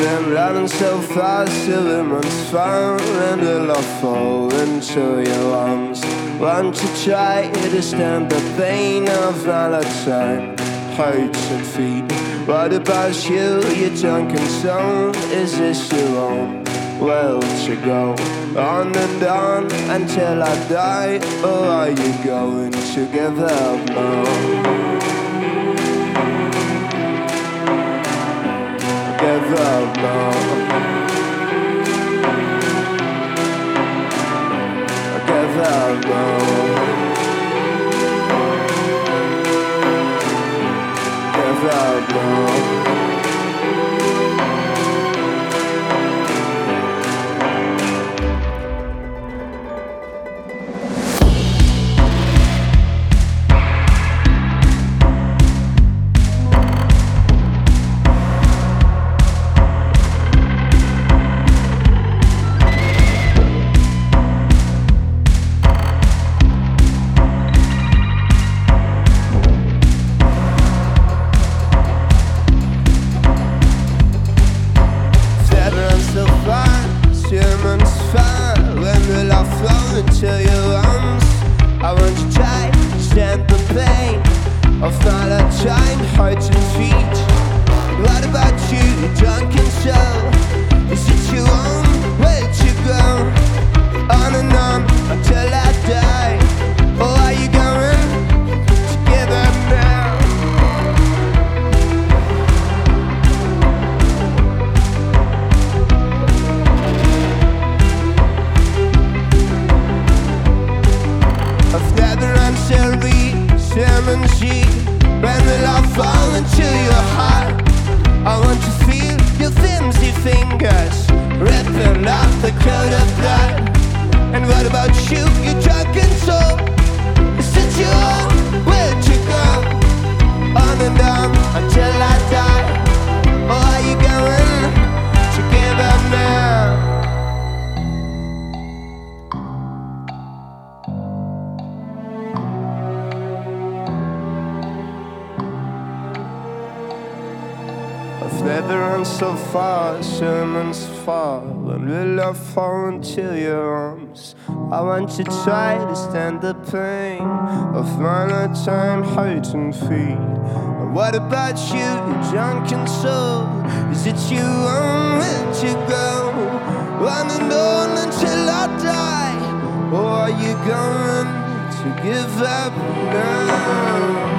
been running so fast, 7 months far, and will I fall into your arms? Want to try to stand the pain of all time, hearts and feet. What about you, your drunken soul? Is this your own? Well, to go on and on until I die, or are you going to give up now? Give up now. Give up now. Give up now. When will I fall into your arms? I want to try to stand the pain of not a time, hearts and feet. What about you, drunken soul? Is it your own way to go? On and on until I die. Or are you going to give up now? When will I fall into your heart? I want to feel your flimsy fingers ripping off the coat of blood. And what about you, you drunken soul? Is it your own way to go? On and on until I die. Or are you going to give up now? I've never run so far, sermons far. When will I fall into your arms? I want to try to stand the pain of my lifetime, hurt and feet. And what about you, your drunken soul? Is it you on where to go? On and on until I die. Or are you going to give up now?